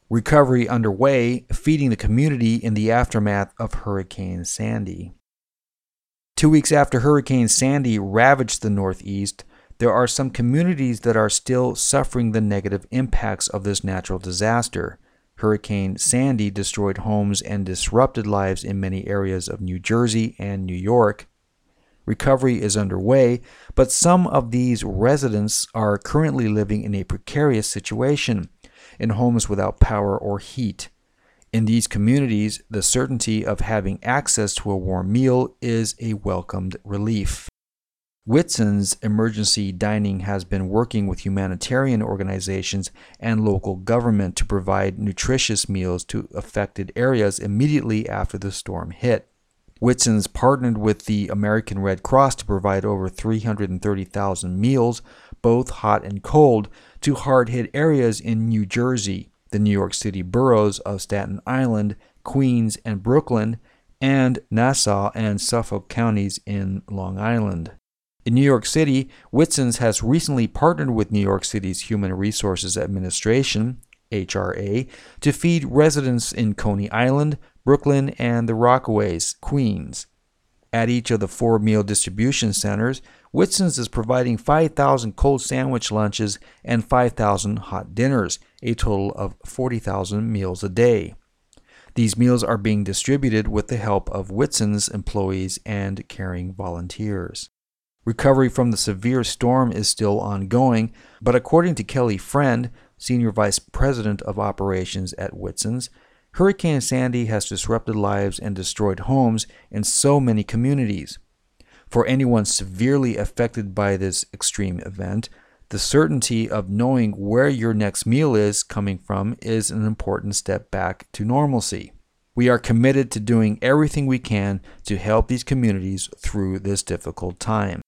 Recovery underway, feeding the community in the aftermath of Hurricane Sandy. 2 weeks after Hurricane Sandy ravaged the Northeast, there are some communities that are still suffering the negative impacts of this natural disaster. Hurricane Sandy destroyed homes and disrupted lives in many areas of New Jersey and New York. Recovery is underway, but some of these residents are currently living in a precarious situation, in homes without power or heat. In these communities, the certainty of having access to a warm meal is a welcomed relief. Whitson's Emergency Dining has been working with humanitarian organizations and local government to provide nutritious meals to affected areas immediately after the storm hit. Whitson's partnered with the American Red Cross to provide over 330,000 meals, both hot and cold, to hard-hit areas in New Jersey, the New York City boroughs of Staten Island, Queens, and Brooklyn, and Nassau and Suffolk counties in Long Island. In New York City, Whitson's has recently partnered with New York City's Human Resources Administration, HRA, to feed residents in Coney Island, Brooklyn, and the Rockaways, Queens. At each of the 4 meal distribution centers, Whitson's is providing 5,000 cold sandwich lunches and 5,000 hot dinners, a total of 40,000 meals a day. These meals are being distributed with the help of Whitson's employees and caring volunteers. Recovery from the severe storm is still ongoing, but according to Kelly Friend, Senior Vice President of Operations at Whitson's, Hurricane Sandy has disrupted lives and destroyed homes in so many communities. For anyone severely affected by this extreme event, the certainty of knowing where your next meal is coming from is an important step back to normalcy. We are committed to doing everything we can to help these communities through this difficult time.